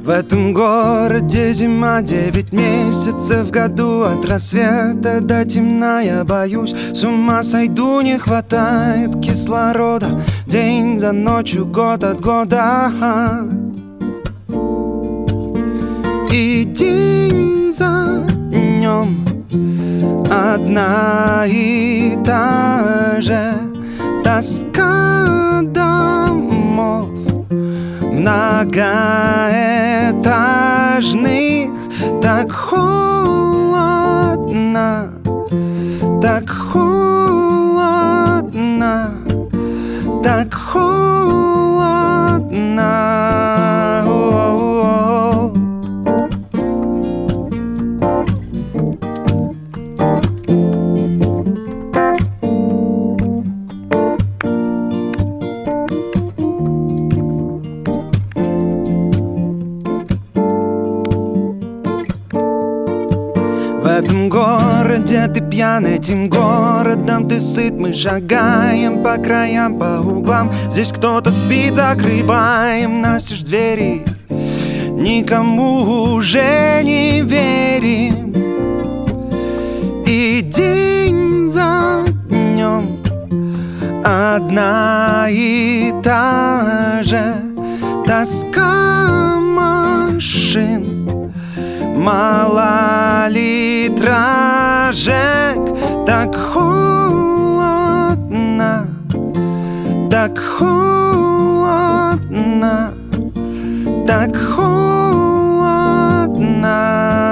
В этом городе зима 9 месяцев в году. От рассвета до темна я боюсь, с ума сойду, не хватает кислорода. День за ночью, год от года. И день за днем одна и та же тоска домов многоэтажных. Так холодно, так холодно, так холодно. В этом городе ты пьян, этим городом ты сыт. Мы шагаем по краям, по углам. Здесь кто-то спит, закрываем настежь двери. Никому уже не верим. И день за днем одна и та же тоска машин, малолитражек. Так холодно, так холодно, так холодно.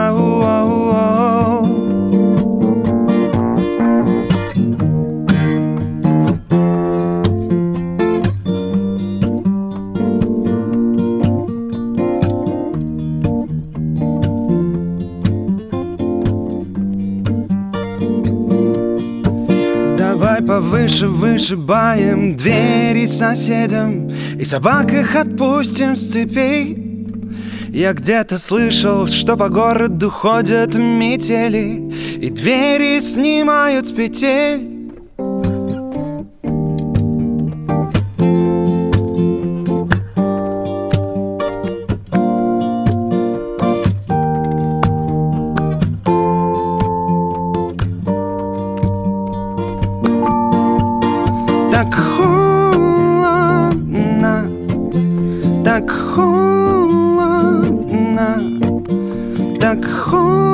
Давай повыше вышибаем двери соседям, и собак их отпустим с цепей. Я где-то слышал, что по городу ходят метели, и двери снимают с петель. Так холодно, так холодно, так холодно.